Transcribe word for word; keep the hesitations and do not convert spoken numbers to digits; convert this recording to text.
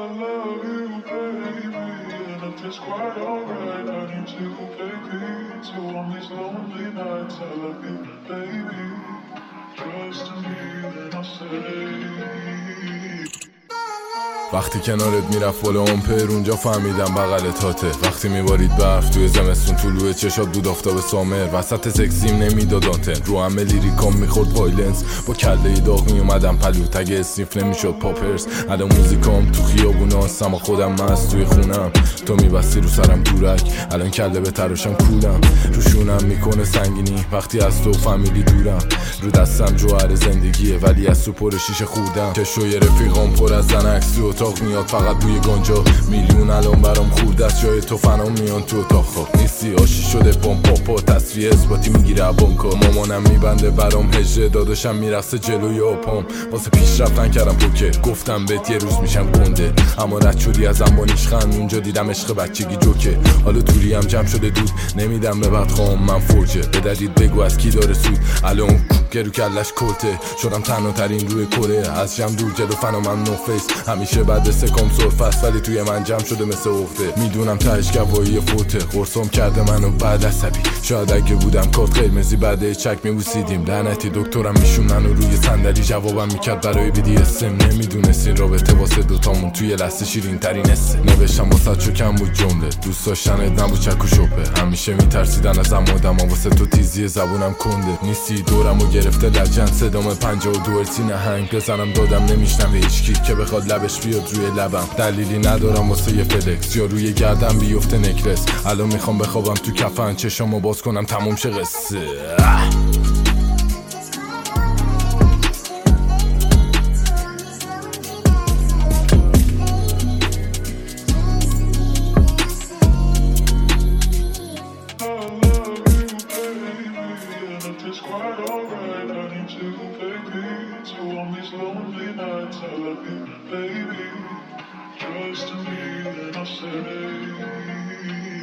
love you, baby, and if it's quite alright, I need to play peace. So on these lonely nights, I love you, baby. Trust me, then I'll say. وقتی کنارت میرفت بالا امپر اونجا فهمیدم بغل تاته. وقتی میبارید برف توی زمستون طلوع چشات بود آفتاب سامر. وسط سکسیم نمیداد آنتن رو همه لیریکام میخورد وایلنس. با کله داغ میومدم پلو تگ اسنیف نمیشد پاپرز. الان موزیکام تو خیابوناست اما خودم مست توی خونم. تو میبستی رو سرم دورک الان کله به تراشم کولم. روشونم میکنه سنگینی وقتی از تو فامیلی دورم. رو دستم جوهر زندگیه ولی از تو پر شیشه خوردم. چشوی رفیقام پر از زنکس تو اتاق میاد فقط بوی گنجا. میلیون الان برام خورد از جای تو فنام میان تو اتاق خواب نیستی. آشی شده پام پاپا تصفیه اثباتی میگیره بانکا. مامانم میبنده برام هجره داداشم میرفته جلوی آپام. واسه پیش رفتن کردم پوکر گفتم بهت یه روز میشم گنده. اما رد شدی از انبانیش خند اونجا دیدم عشق بچگی جوکه. حالا دوری هم جمع شده دود نمیدم به بعد خواهم من فوجه. بددید بگو از کی داره سود الان گرو کلش کلته. شدم تنها ترین روی کره از جمع دور جلو فنامم نو فیس. همیشه بعد سکام سرفست ولی توی من جمع شده مثل عقده. میدونم تهش گواهی فوته قرصم کرده منو بعد عصبی. شاید اگه بودم کارت قرمزی بعد چک میبوسیدیم. لعنتی دکترم میشون منو روی صندلی جوابم میکرد برای بیدی اسم. نمیدونست این رابطه واسه دوتامون توی لحظه شیرین ترین اسه. نوشتم واسه چو کم بود جمله دوست داشتنت نبود چک و شپه. همیشه میترسیدن ازم آدما واسه تو تیزی زبونم کنده. نیستی دورمو گرفته لجن صدام پنجاه و دو ارسی نهنگ. بزنم دادم نمیشنم به هیچکی که بخواد لبش بیاد روی لبم. دلیلی ندارم واسه یه فلکس یا روی گردم بیفته نکرس. الان میخوام بخوابم تو کفن چشامو باز کنم تموم شه قصه. It's quite alright, I need to play peace. So on these lonely nights, I love you, baby. Trust me, then I'll say.